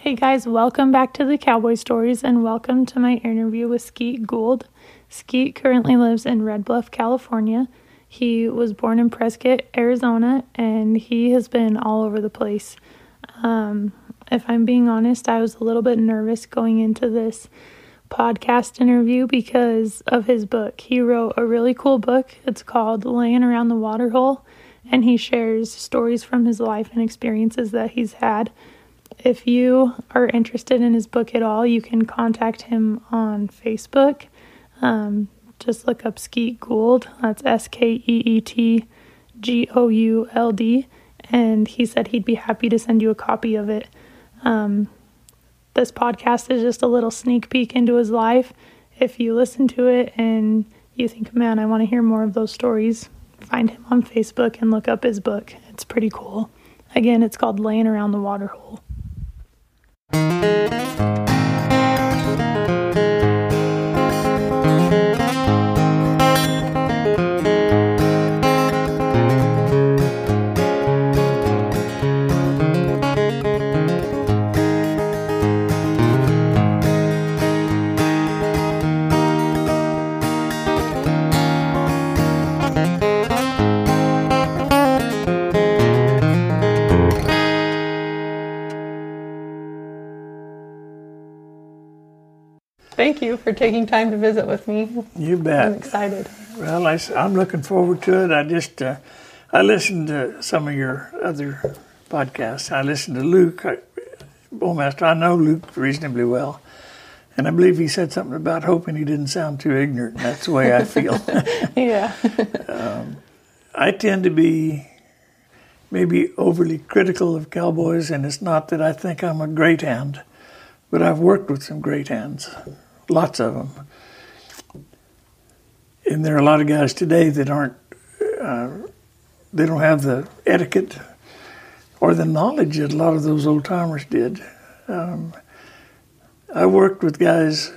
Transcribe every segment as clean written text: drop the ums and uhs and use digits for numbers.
Hey guys, welcome back to the Cowboy Stories and welcome to my interview with Skeet Gould. Skeet currently lives in Red Bluff, California. He was born in Prescott, Arizona, and he has been all over the place. If I'm being honest, I was a little bit nervous going into this podcast interview because of his book. He wrote a really cool book. It's called Laying Around the Waterhole, and he shares stories from his life and experiences that he's had. If you are interested in his book at all, you can contact him on Facebook. Just look up Skeet Gould. That's SkeetGould. And he said he'd be happy to send you a copy of it. This podcast is just a little sneak peek into his life. If you listen to it and you think, man, I want to hear more of those stories, find him on Facebook and look up his book. It's pretty cool. Again, it's called Laying Around the Waterhole. Thank you for taking time to visit with me. You bet. I'm excited. Well, I'm looking forward to it. I listened to some of your other podcasts. I listened to Luke Bowmaster. I know Luke reasonably well. And I believe he said something about hoping he didn't sound too ignorant. That's the way I feel. Yeah. I tend to be maybe overly critical of cowboys, and it's not that I think I'm a great hand, but I've worked with some great hands. Lots of them. And there are a lot of guys today that they don't have the etiquette or the knowledge that a lot of those old timers did. I worked with guys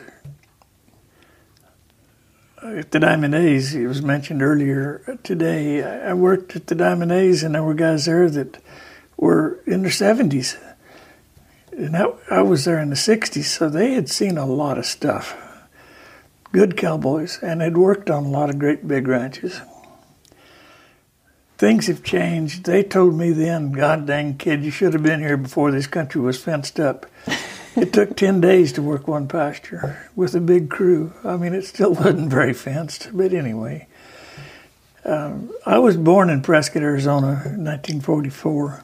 at the Diamond A's. It was mentioned earlier today. I worked at the Diamond A's, and there were guys there that were in their 70s. And I was there in the 60s, so they had seen a lot of stuff. Good cowboys, and had worked on a lot of great big ranches. Things have changed. They told me then, God dang kid, you should have been here before this country was fenced up. It took 10 days to work one pasture with a big crew. I mean, it still wasn't very fenced, but anyway. I was born in Prescott, Arizona in 1944.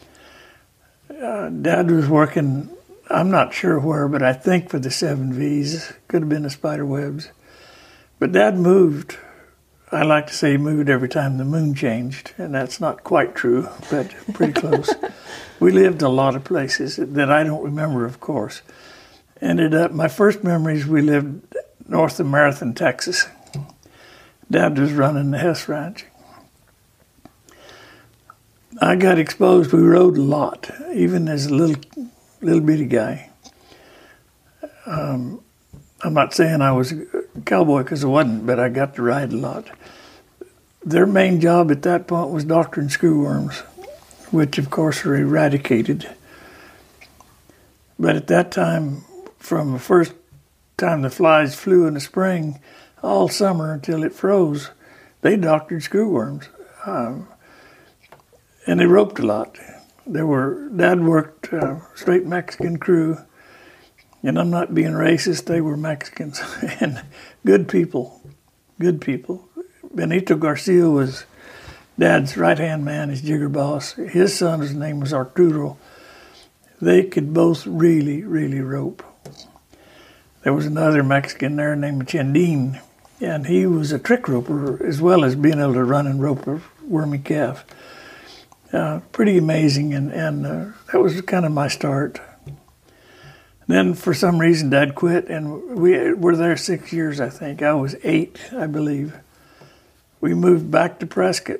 Dad was working, I'm not sure where, but I think for the 7Vs. Could have been the spider webs. But Dad moved. I like to say he moved every time the moon changed, and that's not quite true, but pretty close. We lived a lot of places that I don't remember, of course. My first memories, we lived north of Marathon, Texas. Dad was running the Hess Ranch. I got exposed. We rode a lot, even as a little bitty guy. I'm not saying I was a cowboy because I wasn't, but I got to ride a lot. Their main job at that point was doctoring screwworms, which of course are eradicated. But at that time, from the first time the flies flew in the spring, all summer until it froze, they doctored screwworms. And they roped a lot. Dad worked straight Mexican crew, and I'm not being racist, they were Mexicans, and good people. Benito Garcia was Dad's right-hand man, his jigger boss. His son's name was Arturo. They could both really, really rope. There was another Mexican there named Chandin, and he was a trick roper as well as being able to run and rope a wormy calf. Pretty amazing, and that was kind of my start. Then, for some reason, Dad quit, and we were there 6 years, I think. I was 8, I believe. We moved back to Prescott,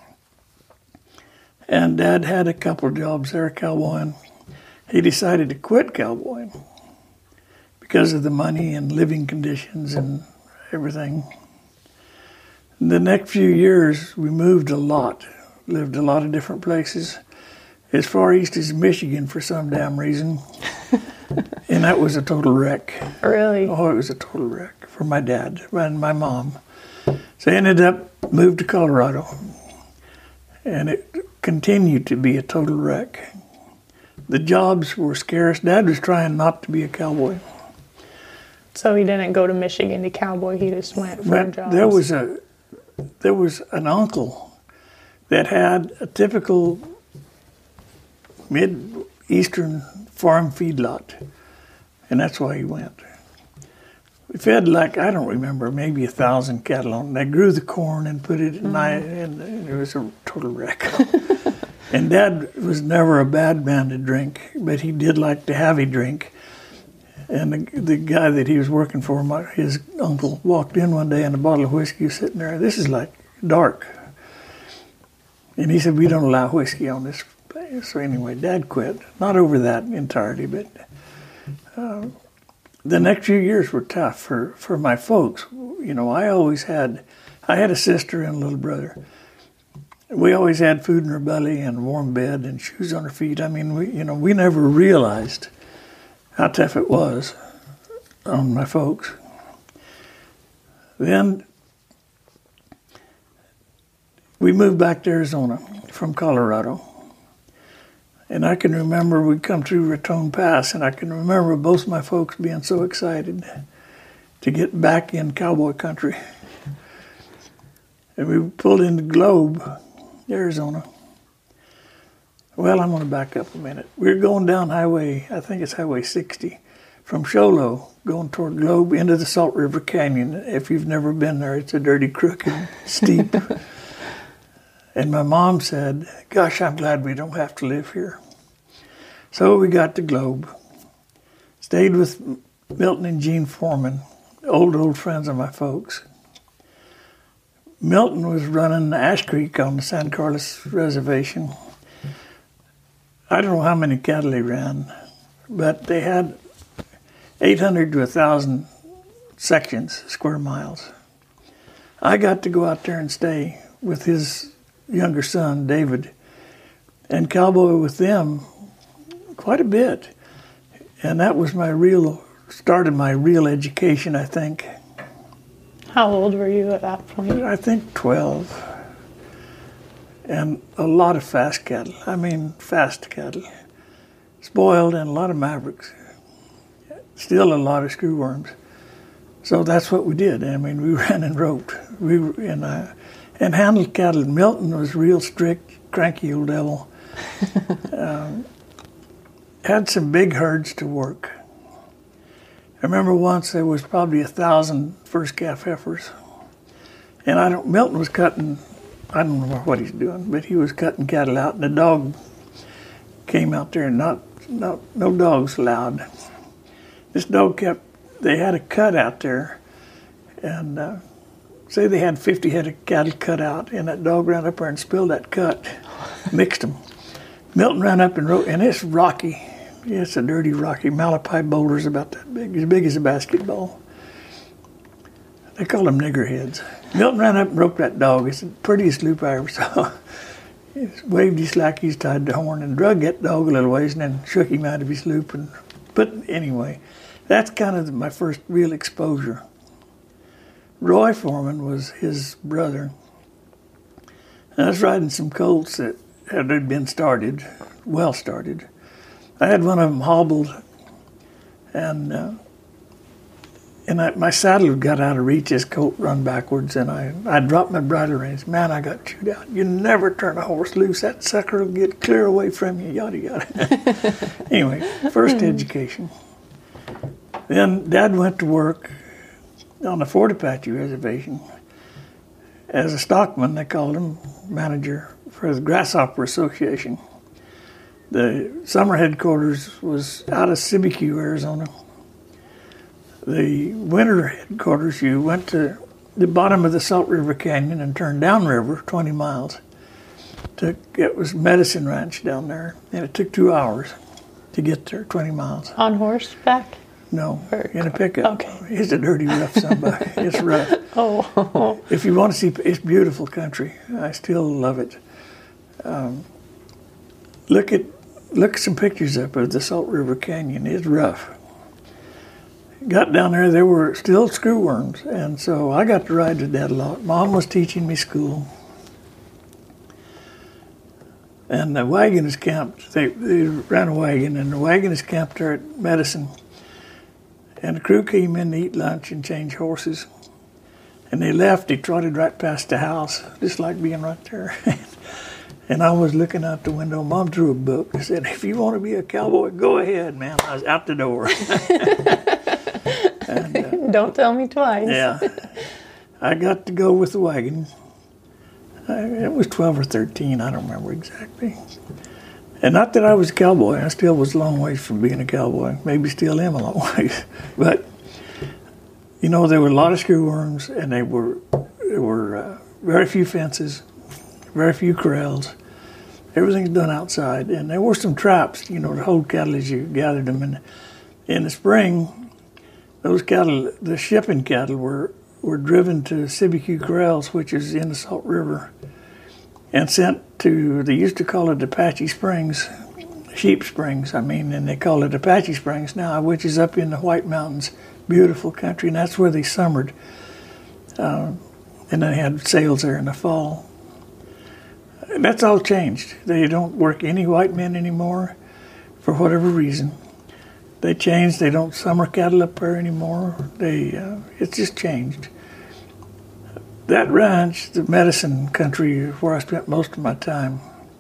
and Dad had a couple of jobs there cowboying. He decided to quit cowboying because of the money and living conditions and everything. The next few years, we moved a lot. Lived a lot of different places. As far east as Michigan for some damn reason. And that was a total wreck. Really? Oh, it was a total wreck for my dad and my mom. So I ended up moved to Colorado, and it continued to be a total wreck. The jobs were scarce. Dad was trying not to be a cowboy. So he didn't go to Michigan to cowboy. He just went for jobs. There was an uncle that had a typical Mid-Eastern farm feedlot, and that's why he went. We fed like, I don't remember, maybe 1,000 cattle on. They grew the corn and put it in, and it was a total wreck. And Dad was never a bad man to drink, but he did like to have a drink. And the guy that he was working for, his uncle, walked in one day and a bottle of whiskey was sitting there. This is like dark. And he said, we don't allow whiskey on this place. So anyway, Dad quit. Not over that entirely, but the next few years were tough for my folks. You know, I had a sister and a little brother. We always had food in our belly and a warm bed and shoes on our feet. I mean, we never realized how tough it was on my folks. Then we moved back to Arizona from Colorado. And I can remember we'd come through Raton Pass, and I can remember both my folks being so excited to get back in cowboy country. And we pulled into Globe, Arizona. Well, I'm going to back up a minute. We're going down highway, I think it's Highway 60, from Show Low, going toward Globe into the Salt River Canyon. If you've never been there, it's a dirty, crooked, steep. And my mom said, gosh, I'm glad we don't have to live here. So we got to Globe, stayed with Milton and Gene Foreman, old friends of my folks. Milton was running Ash Creek on the San Carlos Reservation. I don't know how many cattle he ran, but they had 800 to 1,000 sections, square miles. I got to go out there and stay with his younger son, David, and cowboy with them quite a bit. And that was started my real education, I think. How old were you at that point? I think 12. And a lot of fast cattle. I mean, fast cattle. Spoiled and a lot of mavericks. Still a lot of screwworms. So that's what we did. I mean, we ran and roped. And handled cattle. Milton was real strict, cranky old devil. Had some big herds to work. I remember once there was probably 1,000 first calf heifers. And Milton was cutting, I don't know what he's doing, but he was cutting cattle out, and the dog came out there, and no dogs allowed. This dog they had a cut out there, and say they had 50 head of cattle cut out, and that dog ran up there and spilled that cut, mixed them. Milton ran up and and it's rocky. It's a dirty, rocky Malapai boulders about that big as a basketball. They call them nigger heads. Milton ran up and roped that dog. It's the prettiest loop I ever saw. He waved his slackies, tied the horn, and drug that dog a little ways, and then shook him out of his loop. But anyway, that's kind of my first real exposure. Roy Foreman was his brother. And I was riding some colts that had been well started. I had one of them hobbled, and my saddle got out of reach. His colt run backwards, and I dropped my bridle reins. Man, I got chewed out. You never turn a horse loose. That sucker will get clear away from you, yada, yada. Anyway, first education. Then Dad went to work on the Fort Apache Reservation as a stockman, they called him, manager for the Grasshopper Association. The summer headquarters was out of Sibique, Arizona. The winter headquarters, you went to the bottom of the Salt River Canyon and turned downriver 20 miles. It was Medicine Ranch down there, and it took 2 hours to get there, 20 miles. On horseback? No, in a pickup. Okay. It's a dirty, rough somebody. It's rough. Oh. If you want to see, it's beautiful country. I still love it. Look at look some pictures up of the Salt River Canyon. It's rough. Got down there were still screw worms, and so I got to ride with Dad a lot. Mom was teaching me school. And the wagon is camped. They ran a wagon, and the wagon is camped there at Medicine. And the crew came in to eat lunch and change horses. And they left. They trotted right past the house, just like being right there. And I was looking out the window. Mom drew a book. She said, "If you want to be a cowboy, go ahead, man." I was out the door. And, don't tell me twice. Yeah. I got to go with the wagon. It was 12 or 13, I don't remember exactly. And not that I was a cowboy. I still was a long ways from being a cowboy. Maybe still am a long ways. But, you know, there were a lot of screw worms, and there were very few fences, very few corrals. Everything's done outside. And there were some traps, you know, to hold cattle as you gathered them. And in the spring, those cattle, the shipping cattle, were driven to Sibique Corrals, which is in the Salt River, and sent to, they used to call it Apache Springs, Sheep Springs, and they call it Apache Springs now, which is up in the White Mountains, beautiful country, and that's where they summered. And they had sales there in the fall. That's all changed. They don't work any white men anymore, for whatever reason. They changed. They don't summer cattle up there anymore. It's just changed. That ranch, the Medicine Country, where I spent most of my time,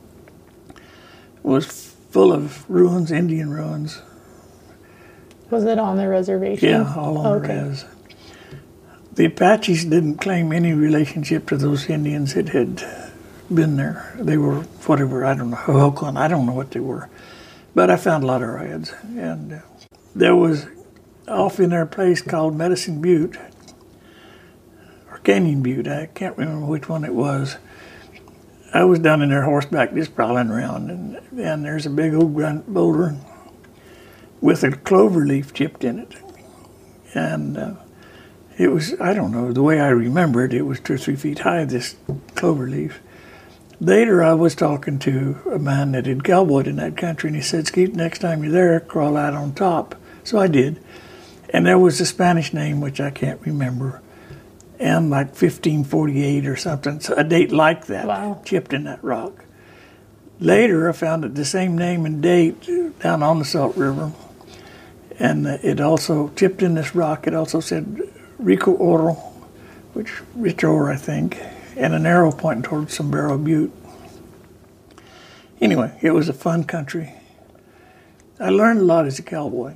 was full of ruins, Indian ruins. Was it on the reservation? Yeah, all on the res. The Apaches didn't claim any relationship to those Indians that had been there. They were whatever, I don't know, Hohokam, I don't know what they were. But I found a lot of rides. And there was off in their place called Medicine Butte, or Canyon Butte, I can't remember which one it was. I was down in there horseback just prowling around, and there's a big old boulder with a clover leaf chipped in it. And it was, I don't know, the way I remember it, it was 2 or 3 feet high, this clover leaf. Later, I was talking to a man that had cowboyed in that country, and he said, "Skeet, next time you're there, crawl out on top." So I did. And there was a Spanish name, which I can't remember, and like 1548 or something, so a date like that, chipped in that rock. Later, I found it the same name and date down on the Salt River, and it also chipped in this rock. It also said Rico Oro, which rich ore, I think, and an arrow pointing towards Sombrero Butte. Anyway, it was a fun country. I learned a lot as a cowboy.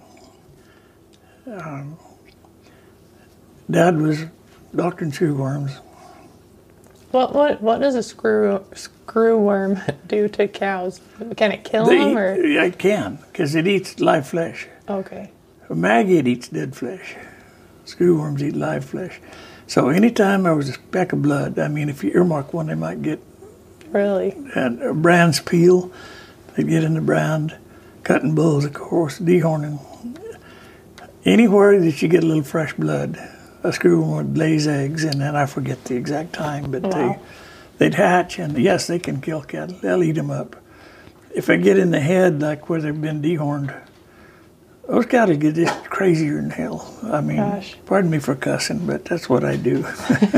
Dad was doctoring screw worms. What does a screw worm do to cows? Can it kill them? Or? It can, because it eats live flesh. Okay. A maggot eats dead flesh. Screw worms eat live flesh. So anytime there was a speck of blood, if you earmark one, they might get really and a brand's peel. They'd get in the brand, cutting bulls, of course, dehorning. Anywhere that you get a little fresh blood, a screw worm would lay eggs, and then I forget the exact time, but they'd hatch, and yes, they can kill cattle. They'll eat them up. If they get in the head, like where they've been dehorned, those cattle get just crazier than hell. Pardon me for cussing, but that's what I do.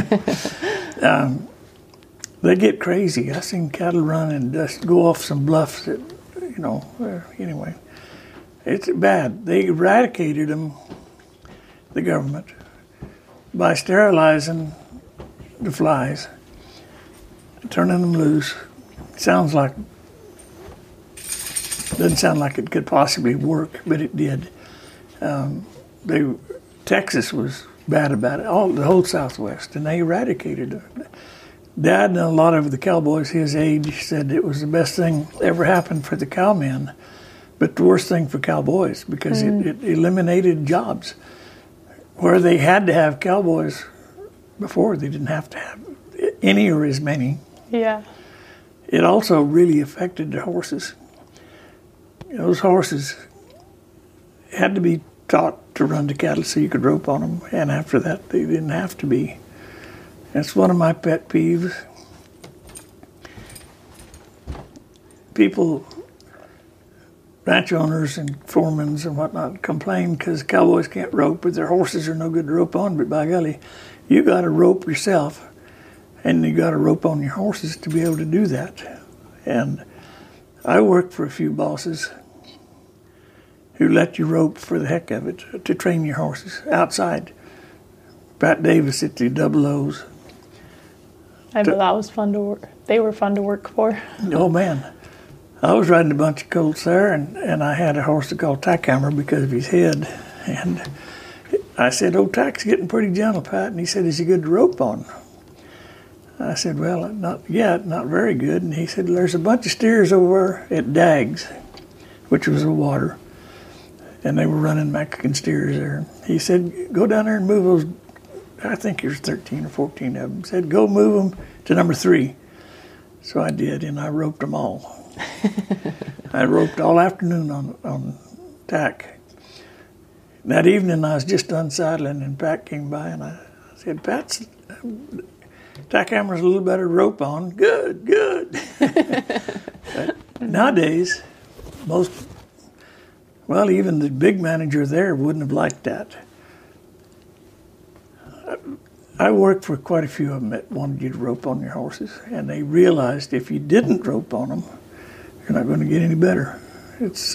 They get crazy. I've seen cattle run and just go off some bluffs that, anyway. It's bad. They eradicated them, the government, by sterilizing the flies, turning them loose. Doesn't sound like it could possibly work, but it did. Texas was bad about it, the whole Southwest, and they eradicated it. Dad and a lot of the cowboys his age said it was the best thing ever happened for the cowmen, but the worst thing for cowboys, because it eliminated jobs. Where they had to have cowboys before, they didn't have to have any or as many. Yeah. It also really affected the horses. Those horses had to be taught to run the cattle so you could rope on them, and after that, they didn't have to be. That's one of my pet peeves. People ranch owners and foremans and whatnot complain because cowboys can't rope, but their horses are no good to rope on. But by golly, you got to rope yourself, and you got to rope on your horses to be able to do that. And I worked for a few bosses who let you rope for the heck of it to train your horses outside. Pat Davis at the Double O's. I bet that was fun to work. They were fun to work for. Oh man, I was riding a bunch of colts there, and I had a horse called Tackhammer because of his head. And I said, "Oh, Tack's getting pretty gentle, Pat." And he said, "Is he good to rope on?" I said, "Well, not yet, not very good." And he said, "There's a bunch of steers over at Daggs," which was a water. And they were running Mexican steers there. He said, "Go down there and move those." I think there's 13 or 14 of them. He said, "Go move them to number 3." So I did, and I roped them all. I roped all afternoon on Tack. That evening I was just unsaddling, and Pat came by, and I said, "Pat's Tackhammer's a little better to rope on." Good, good. But nowadays, even the big manager there wouldn't have liked that. I worked for quite a few of them that wanted you to rope on your horses, and they realized if you didn't rope on them, you're not going to get any better. It's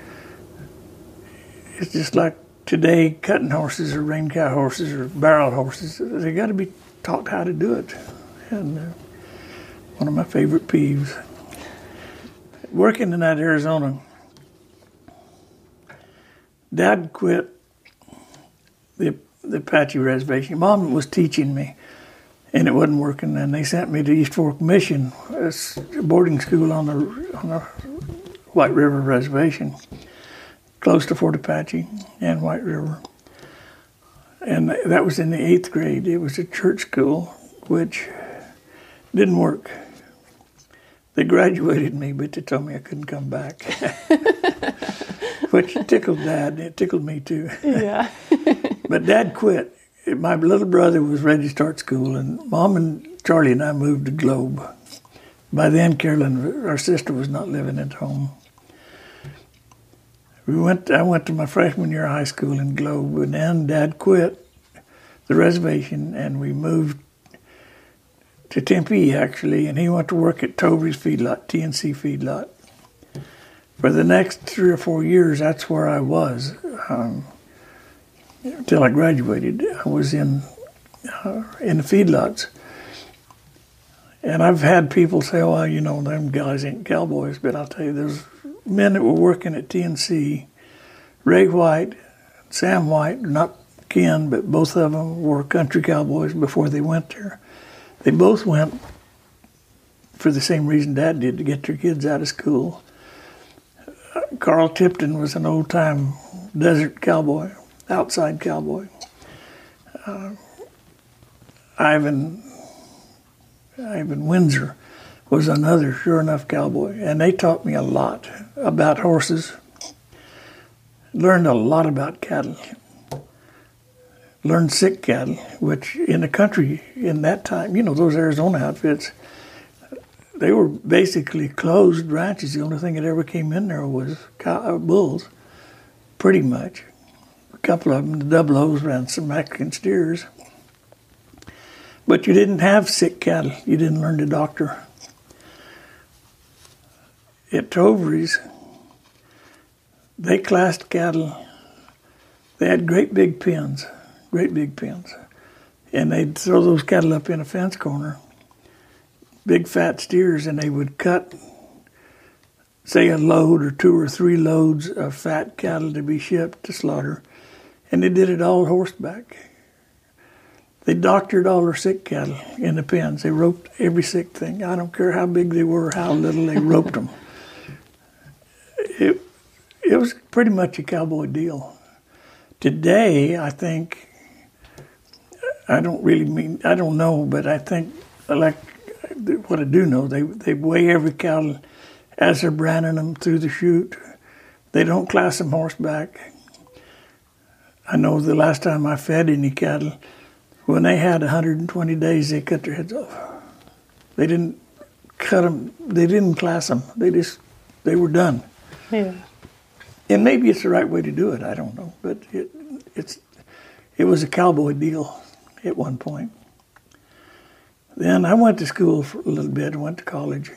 just like today, cutting horses or rein cow horses or barrel horses. They got to be taught how to do it, and one of my favorite peeves. Working in that Arizona, Dad quit the Apache reservation. Mom was teaching me, and it wasn't working. And they sent me to East Fork Mission, a boarding school on the White River Reservation, close to Fort Apache and White River. And that was in the 8th grade. It was a church school, which didn't work. They graduated me, but they told me I couldn't come back. Which tickled Dad. It tickled me too. Yeah. But Dad quit. My little brother was ready to start school, and Mom and Charlie and I moved to Globe. By then, Carolyn, our sister, was not living at home. I went to my freshman year of high school in Globe, and then Dad quit the reservation, and we moved to Tempe, actually, and he went to work at Tovery's feedlot, TNC feedlot. For the next 3 or 4 years, that's where I was. Until I graduated, I was in the feedlots. And I've had people say, "Oh, well, them guys ain't cowboys," but I'll tell you, there's men that were working at TNC, Ray White, Sam White, not kin, but both of them were country cowboys before they went there. They both went for the same reason Dad did, to get their kids out of school. Carl Tipton was an old-time desert cowboy, outside cowboy. Ivan Windsor was another sure enough cowboy, and they taught me a lot about horses. Learned a lot about cattle. Learned sick cattle, which in the country in that time, those Arizona outfits, they were basically closed ranches. The only thing that ever came in there was bulls, pretty much. A couple of them, the Double O's, ran some Mexican steers. But you didn't have sick cattle. You didn't learn to doctor. At Tovery's, they classed cattle. They had great big pens. And they'd throw those cattle up in a fence corner, big fat steers, and they would cut, say, a load or 2 or 3 loads of fat cattle to be shipped to slaughter. And they did it all horseback. They doctored all their sick cattle in the pens. They roped every sick thing. I don't care how big they were, how little, they roped them. It was pretty much a cowboy deal. Today, I think, I don't know, but I think, like what I do know, they weigh every cattle as they're branding them through the chute. They don't class them horseback. I know the last time I fed any cattle, when they had 120 days, they cut their heads off. They didn't cut them. They didn't class them. They were done. Yeah. And maybe it's the right way to do it, I don't know. But it was a cowboy deal at one point. Then I went to school for a little bit, went to college.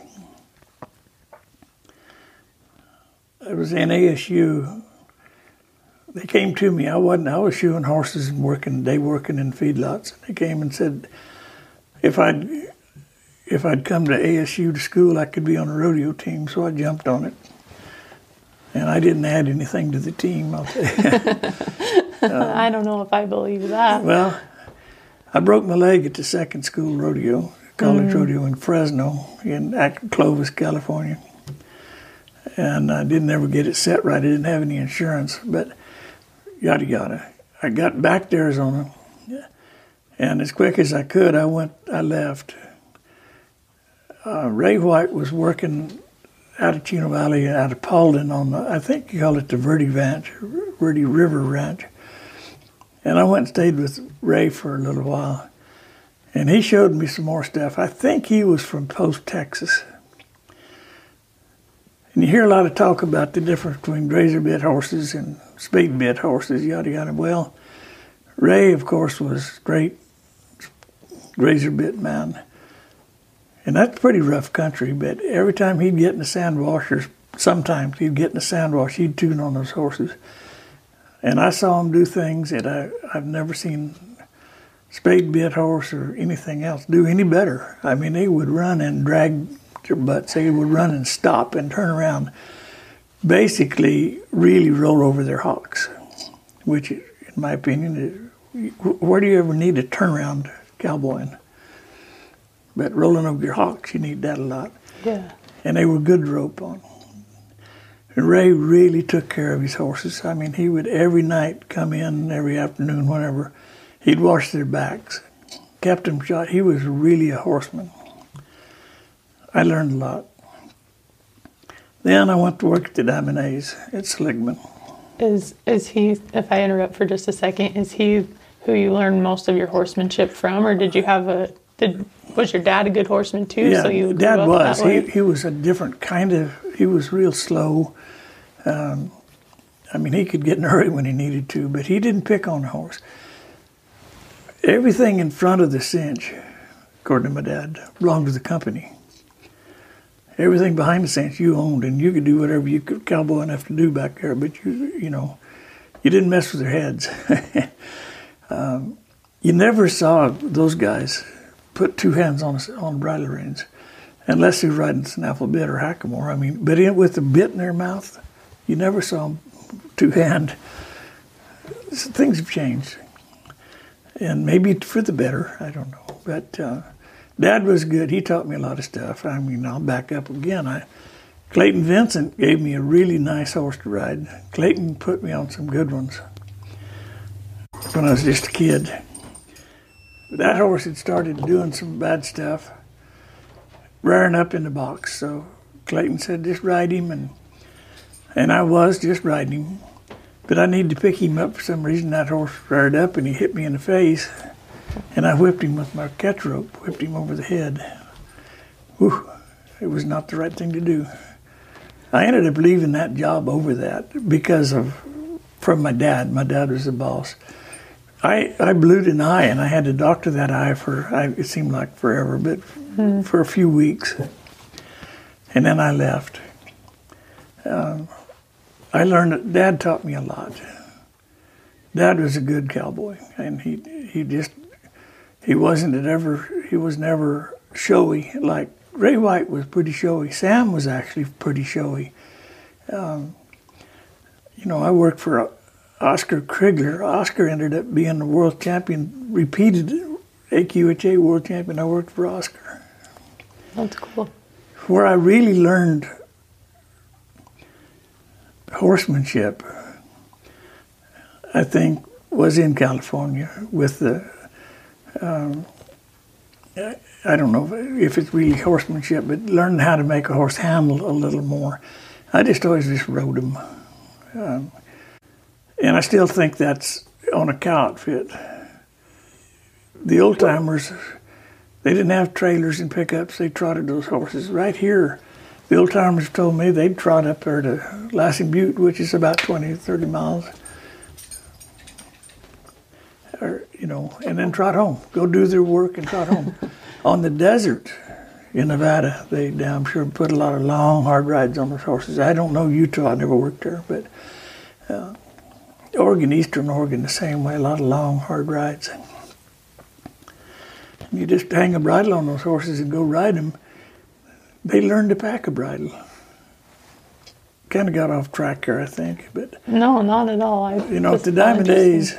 I was in ASU. They came to me. I was shoeing horses and working in feedlots. They came and said if I'd come to ASU to school, I could be on a rodeo team. So I jumped on it. And I didn't add anything to the team, I'll tell you. I don't know if I believe that. Well, I broke my leg at the second school rodeo, college rodeo in Fresno, in Clovis, California. And I didn't ever get it set right. I didn't have any insurance, but yada yada. I got back to Arizona, and as quick as I could, I left. Ray White was working out of Chino Valley, out of Paulden I think you call it the Verde River Ranch. And I went and stayed with Ray for a little while. And he showed me some more stuff. I think he was from Post, Texas. And you hear a lot of talk about the difference between grazer bit horses and spade bit horses, yada yada. Well, Ray, of course, was great grazer bit man. And that's pretty rough country, but every time he'd get in the sand washers, sometimes he'd get in the sand wash, he'd tune on those horses. And I saw him do things that I've never seen spade bit horse or anything else do any better. I mean, they would run and drag their butts. They would run and stop and turn around, basically really roll over their hocks, which, in my opinion, where do you ever need a turnaround cowboying? But rolling over your hocks, you need that a lot. Yeah. And they were good to rope on. And Ray really took care of his horses. I mean, he would every night come in, every afternoon, whenever. He'd wash their backs, kept them shot. He was really a horseman. I learned a lot. Then I went to work at the Diamond A's at Seligman. Is he, if I interrupt for just a second, is he who you learned most of your horsemanship from, or did you have was your dad a good horseman too? Yeah, so you Dad was. That way? He was a different kind of, he was real slow. I mean, he could get in a hurry when he needed to, but he didn't pick on the horse. Everything in front of the cinch, according to my dad, belonged to the company. Everything behind the cinch you owned, and you could do whatever you could cowboy enough to do back there, but you didn't mess with their heads. You never saw those guys put two hands on bridle reins, unless they were riding snaffle bit or hackamore. I mean, but with the bit in their mouth, you never saw them two-hand. Things have changed, and maybe for the better, I don't know. But Dad was good. He taught me a lot of stuff. I mean, I'll back up again. Clayton Vincent gave me a really nice horse to ride. Clayton put me on some good ones when I was just a kid. That horse had started doing some bad stuff, rearing up in the box. So Clayton said, just ride him. And I was just riding him. But I needed to pick him up for some reason. That horse reared up and he hit me in the face. And I whipped him with my catch rope, whipped him over the head. Whew, it was not the right thing to do. I ended up leaving that job over that from my dad. My dad was the boss. I blew an eye, and I had to doctor that eye it seemed like forever, but for a few weeks. And then I left. I learned that Dad taught me a lot. Dad was a good cowboy, and he was never showy. Like Ray White was pretty showy. Sam was actually pretty showy. I worked for Oscar Krigler. Oscar ended up being the world champion, repeated AQHA world champion. I worked for Oscar. That's cool. Where I really learned horsemanship, I think, was in California with the, I don't know if it's really horsemanship, but learning how to make a horse handle a little more. I always just rode him. And I still think that's on a cow outfit. The old timers, they didn't have trailers and pickups. They trotted those horses. Right here, The old timers told me they'd trot up there to Lassing Butte, which is about 20 to 30 miles, or, and then trot home, go do their work and trot home. On the desert in Nevada, they damn sure put a lot of long, hard rides on those horses. I don't know Utah, I never worked there, but Oregon, Eastern Oregon, the same way, a lot of long, hard rides. And you just hang a bridle on those horses and go ride them. They learned to pack a bridle. Kind of got off track here, I think, but no, not at all. At the Diamond Days,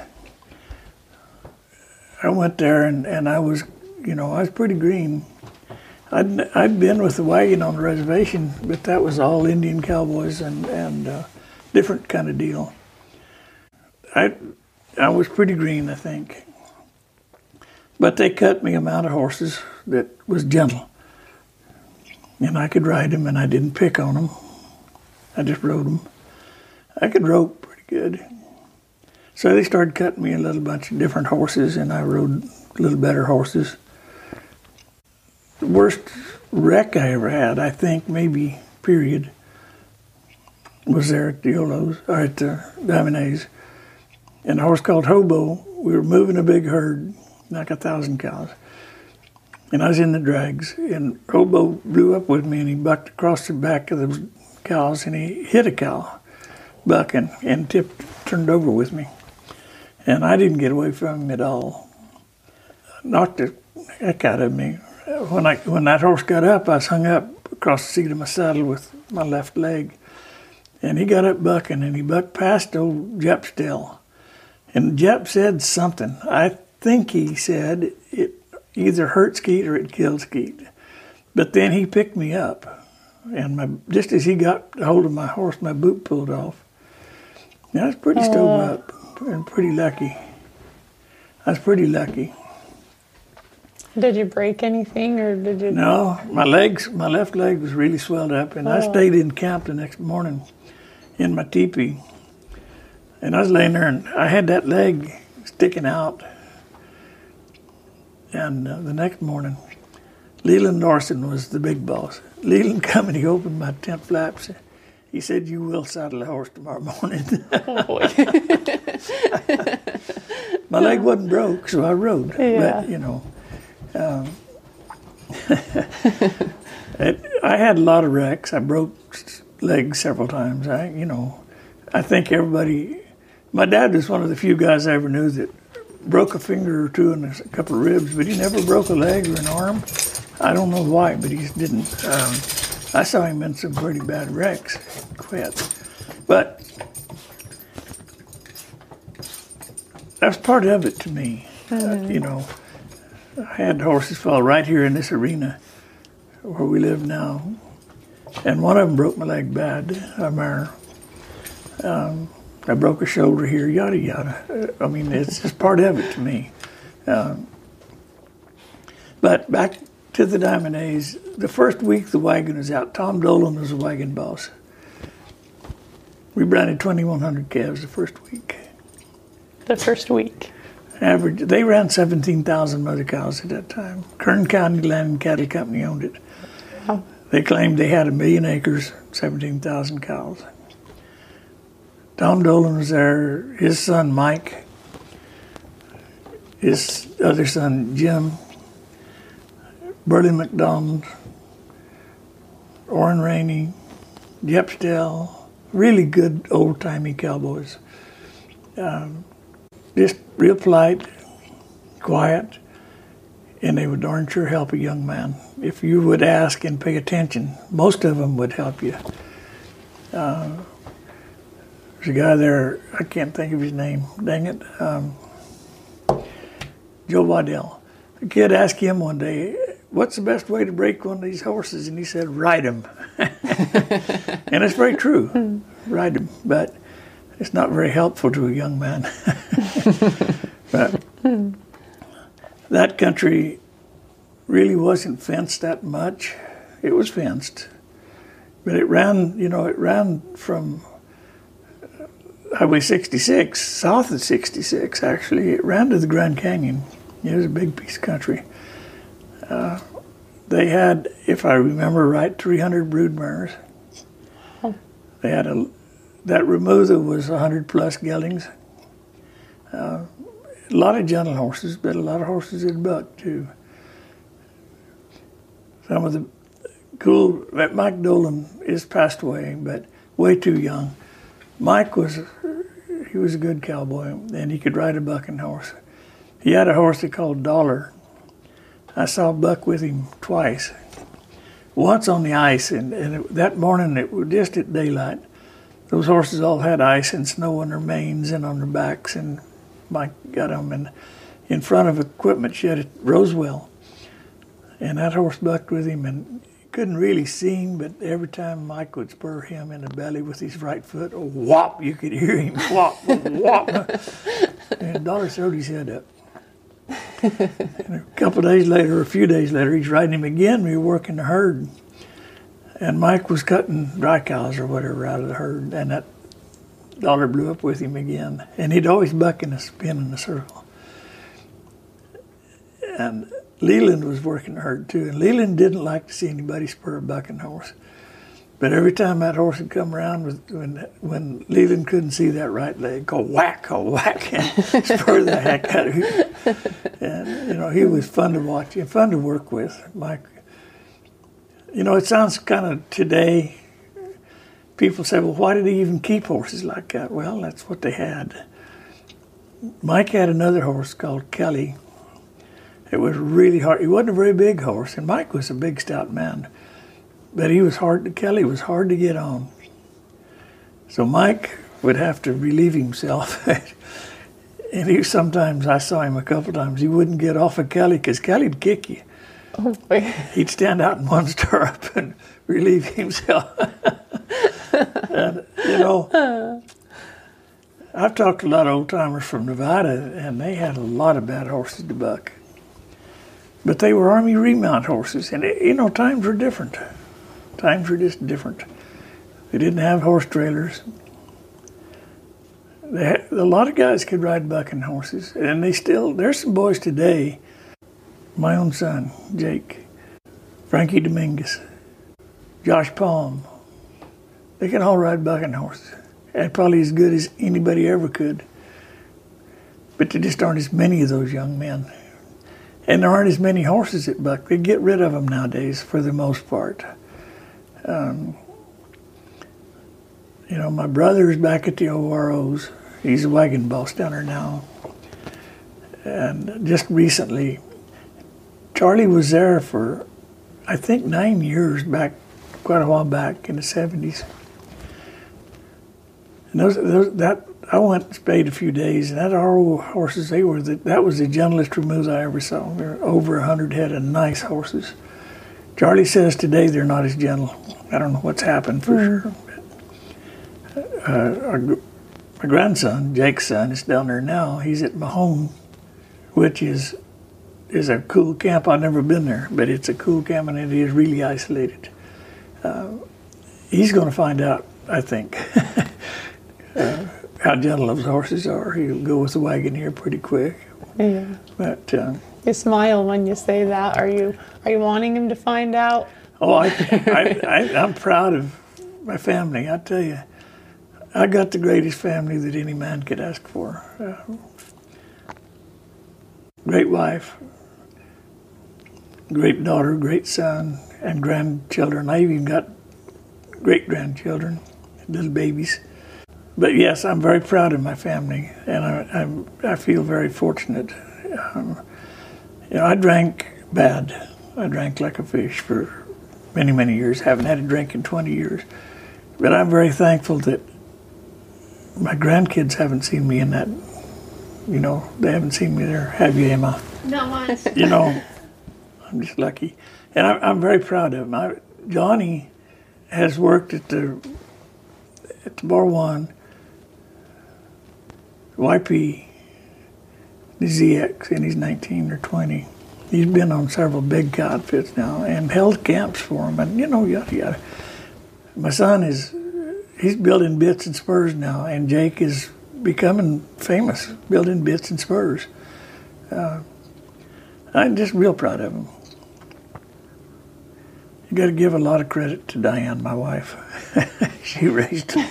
I went there and I was, I was pretty green. I'd been with the wagon on the reservation, but that was all Indian cowboys and different kind of deal. I was pretty green, I think, but they cut me a mount of horses that was gentle. And I could ride them, and I didn't pick on them. I just rode them. I could rope pretty good. So they started cutting me a little bunch of different horses, and I rode a little better horses. The worst wreck I ever had, I think, maybe, period, was there at the Yolos, or at the Diamond A's. And a horse called Hobo, we were moving a big herd, like 1,000 cows. And I was in the drags, and Hobo blew up with me, and he bucked across the back of the cows, and he hit a cow, bucking, and turned over with me. And I didn't get away from him at all. Knocked the heck out of me. When that horse got up, I was hung up across the seat of my saddle with my left leg. And he got up bucking, and he bucked past old Jep Still. And Jep said something. I think he said it either hurt Skeet or it killed Skeet. But then he picked me up, and just as he got hold of my horse, my boot pulled off. And I was pretty stove up and pretty lucky. I was pretty lucky. Did you break anything, or did you? No, my left leg was really swelled up, and I stayed in camp the next morning in my teepee. And I was laying there, and I had that leg sticking out. And the next morning, Leland Larson was the big boss. Leland come and he opened my tent flaps. He said, "You will saddle a horse tomorrow morning." Oh, boy. My leg wasn't broke, so I rode. Yeah. But, I had a lot of wrecks. I broke legs several times. I think everybody... My dad was one of the few guys I ever knew that broke a finger or two and a couple of ribs, but he never broke a leg or an arm. I don't know why, but he just didn't. I saw him in some pretty bad wrecks. Quit. But that's part of it to me. I had horses fall right here in this arena where we live now. And one of them broke my leg bad, a mare. I broke a shoulder here, yada, yada. I mean, it's just part of it to me. But back to the Diamond A's, the first week the wagon was out, Tom Dolan was the wagon boss. We branded 2,100 calves the first week. The first week? Average, they ran 17,000 mother cows at that time. Kern County Land and Cattle Company owned it. Wow. They claimed they had 1 million acres, 17,000 cows. Tom Dolan was there, his son Mike, his other son Jim, Burley McDonald, Orrin Rainey, Jep Still, really good old-timey cowboys. Just real polite, quiet, and they would darn sure help a young man. If you would ask and pay attention, most of them would help you. There's a guy there, I can't think of his name, dang it, Joe Waddell. The kid asked him one day, "What's the best way to break one of these horses?" And he said, "Ride him." And it's very true, ride him, but it's not very helpful to a young man. But that country really wasn't fenced that much. It was fenced, but it ran from Highway 66, south of 66, actually. It ran to the Grand Canyon. It was a big piece of country. They had, if I remember right, 300 brood mares. Oh. They had that removal was 100 plus geldings. A lot of gentle horses, but a lot of horses that buck too. Some of the cool, Mike Dolan is passed away, but way too young. Mike was a good cowboy, and he could ride a bucking horse. He had a horse they called Dollar. I saw Buck with him twice. Once on the ice, and that morning it was just at daylight. Those horses all had ice and snow on their manes and on their backs, and Mike got them in front of equipment shed at Roswell. And that horse bucked with him, and couldn't really see him, but every time Mike would spur him in the belly with his right foot, whop, you could hear him whop, whop. And Dollar throwed his head up. And a couple of days later, or a few days later, he's riding him again. We were working the herd, and Mike was cutting dry cows or whatever out of the herd, and that Dollar blew up with him again. And he'd always buck in a spin in a circle. And Leland was working the herd too, and Leland didn't like to see anybody spur a bucking horse. But every time that horse would come around, when Leland couldn't see that right leg, go whack, and spur the heck out of him. And, he was fun to watch and fun to work with, Mike. It sounds kind of today, people say, well, why did he even keep horses like that? Well, that's what they had. Mike had another horse called Kelly. It was really hard. He wasn't a very big horse, and Mike was a big, stout man. But Kelly was hard to get on. So Mike would have to relieve himself. And sometimes, I saw him a couple times, he wouldn't get off of Kelly because Kelly'd kick you. Oh, boy. He'd stand out in one stirrup and relieve himself. And, I've talked to a lot of old-timers from Nevada, and they had a lot of bad horses to buck. But they were Army remount horses, and, times were different. Times were just different. They didn't have horse trailers. A lot of guys could ride bucking horses, and there's some boys today, my own son, Jake, Frankie Dominguez, Josh Palm, they can all ride bucking horses, and probably as good as anybody ever could. But there just aren't as many of those young men. And there aren't as many horses that buck. They get rid of them nowadays for the most part. My brother's back at the OROs. He's a wagon boss down there now. And just recently, Charlie was there for, I think, 9 years back, quite a while back in the 70s. And I went and spayed a few days, and that RO horses, that was the gentlest remove I ever saw. They were over 100 head of nice horses. Charlie says today they're not as gentle. I don't know what's happened for sure. My grandson, Jake's son, is down there now. He's at Mahone, which is a cool camp. I've never been there, but it's a cool camp, and it is really isolated. He's going to find out, I think, how gentle those horses are. He'll go with the wagon here pretty quick. Yeah. But you smile when you say that. Are you wanting him to find out? Oh, I'm proud of my family. I tell you, I got the greatest family that any man could ask for. Great wife, great daughter, great son, and grandchildren. I even got great-grandchildren, little babies. But yes, I'm very proud of my family, and I feel very fortunate. I drank bad. I drank like a fish for many, many years. Haven't had a drink in 20 years. But I'm very thankful that my grandkids haven't seen me in that. They haven't seen me there. Have you, Emma? Not once. I'm just lucky. And I'm very proud of him. Johnny has worked at the Bar 1, YP, the ZX, and he's 19 or 20. He's been on several big outfits now and held camps for them, and yada yada. My son he's building bits and spurs now, and Jake is becoming famous building bits and spurs. I'm just real proud of him. got to give a lot of credit to Diane, my wife. She raised them.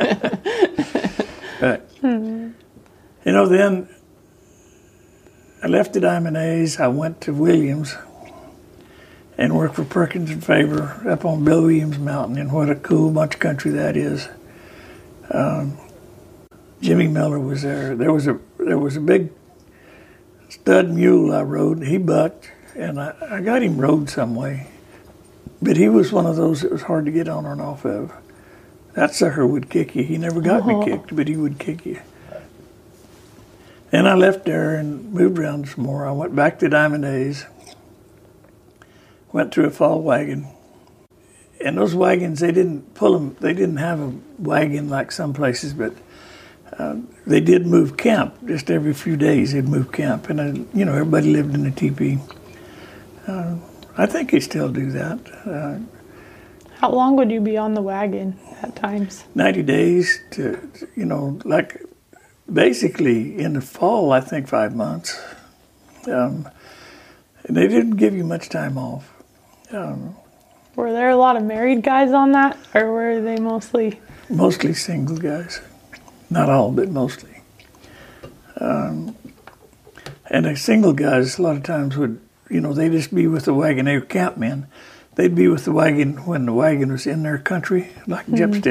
But, then I left the Diamond A's. I went to Williams and worked for Perkins and Faber up on Bill Williams Mountain, and what a cool bunch of country that is. Jimmy Miller was there. There was a big stud mule I rode. He bucked, and I got him rode some way. But he was one of those that was hard to get on and off of. That sucker would kick you. He never got me kicked, but he would kick you. Then I left there and moved around some more. I went back to Diamond A's, went through a fall wagon. And those wagons, they didn't pull them. They didn't have a wagon like some places, but they did move camp. Just every few days they'd move camp. And, everybody lived in a teepee. I think they still do that. How long would you be on the wagon at times? 90 days to basically in the fall, I think 5 months. And they didn't give you much time off. Were there a lot of married guys on that, or were they mostly? Mostly single guys. Not all, but mostly. And the single guys a lot of times would, they'd just be with the wagon. They were campmen. They'd be with the wagon when the wagon was in their country, like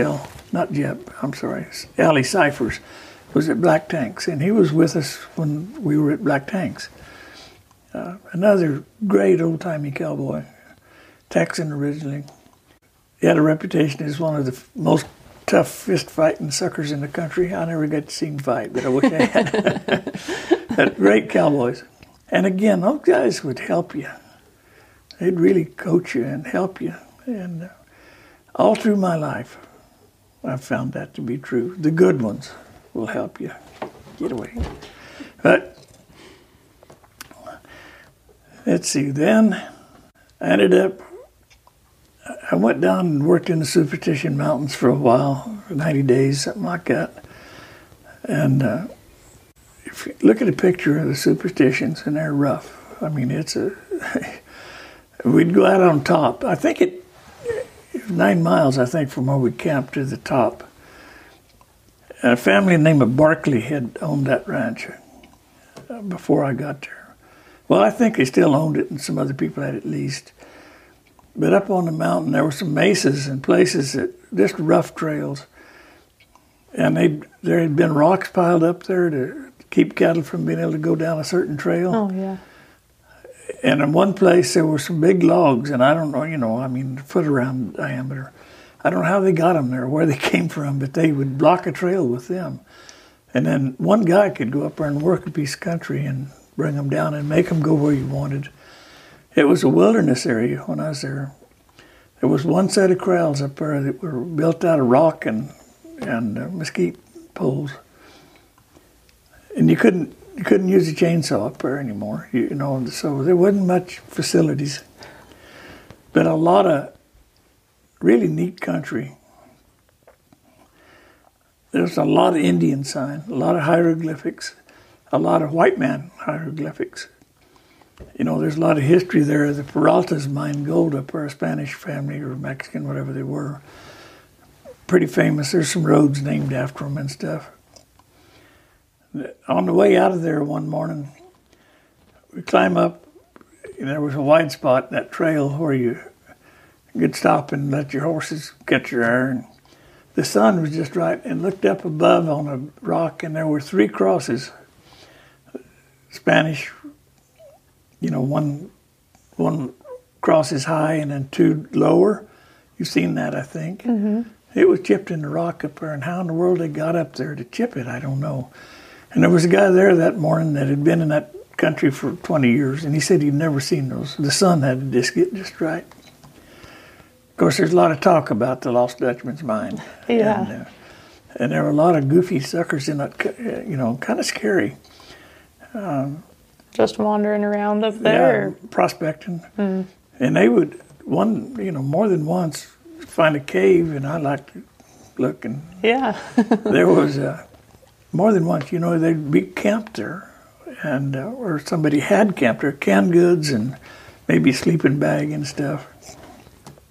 Allie Cyphers was at Black Tanks, and he was with us when we were at Black Tanks. Another great old-timey cowboy, Texan originally. He had a reputation as one of the most tough fist-fighting suckers in the country. I never got to see him fight, but I wish I had. But great cowboys. And again, those guys would help you. They'd really coach you and help you. And all through my life, I've found that to be true. The good ones will help you get away. But let's see, then I ended up, I went down and worked in the Superstition Mountains for a while, 90 days, something like that. And if you look at a picture of the Superstitions, and they're rough. I mean, we'd go out on top. I think it was 9 miles, I think, from where we camped to the top. And a family named of Barkley had owned that ranch before I got there. Well, I think they still owned it, and some other people had at least. But up on the mountain, there were some mesas and places that just rough trails. And there had been rocks piled up there to keep cattle from being able to go down a certain trail. Oh, yeah. And in one place, there were some big logs, and I don't know, a foot around diameter. I don't know how they got them there, where they came from, but they would block a trail with them. And then one guy could go up there and work a piece of country and bring them down and make them go where you wanted. It was a wilderness area when I was there. There was one set of corrals up there that were built out of rock and mesquite poles. And you couldn't use a chainsaw up there anymore, so there wasn't much facilities. But a lot of really neat country. There's a lot of Indian sign, a lot of hieroglyphics, a lot of white man hieroglyphics. There's a lot of history there. The Peraltas mined gold up there, a Spanish family or Mexican, whatever they were. Pretty famous. There's some roads named after them and stuff. On the way out of there one morning, we climb up, and there was a wide spot, that trail where you could stop and let your horses catch your air. And the sun was just right, and looked up above on a rock, and there were 3 crosses, Spanish. One cross is high and then 2 lower. You've seen that, I think. Mm-hmm. It was chipped in the rock up there, and how in the world they got up there to chip it, I don't know. And there was a guy there that morning that had been in that country for 20 years, and he said he'd never seen those. The sun had to just get just right. Of course, there's a lot of talk about the Lost Dutchman's mine. Yeah. And there were a lot of goofy suckers in that, kind of scary. Just wandering around up there? Yeah, prospecting. Mm. And they would, more than once, find a cave, and I liked to look. And yeah. there was, more than once, they'd be camped there, and or somebody had camped there, canned goods and maybe a sleeping bag and stuff.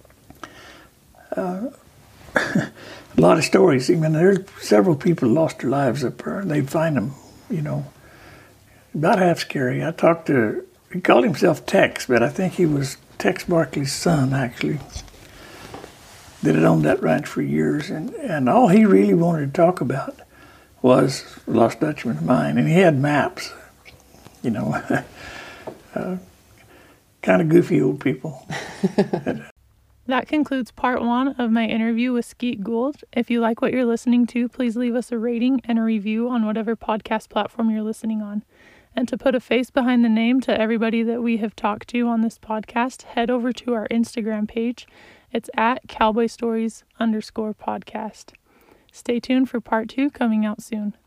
a lot of stories. I mean, there's several people lost their lives up there. They'd find them, about half scary. I talked to, he called himself Tex, but I think he was Tex Barkley's son, actually. That had owned that ranch for years, and all he really wanted to talk about was Lost Dutchman's Mine, and he had maps, kind of goofy old people. That concludes part 1 of my interview with Skeet Gould. If you like what you're listening to, please leave us a rating and a review on whatever podcast platform you're listening on. And to put a face behind the name to everybody that we have talked to on this podcast, head over to our Instagram page. It's at cowboystories_podcast. Stay tuned for part 2 coming out soon.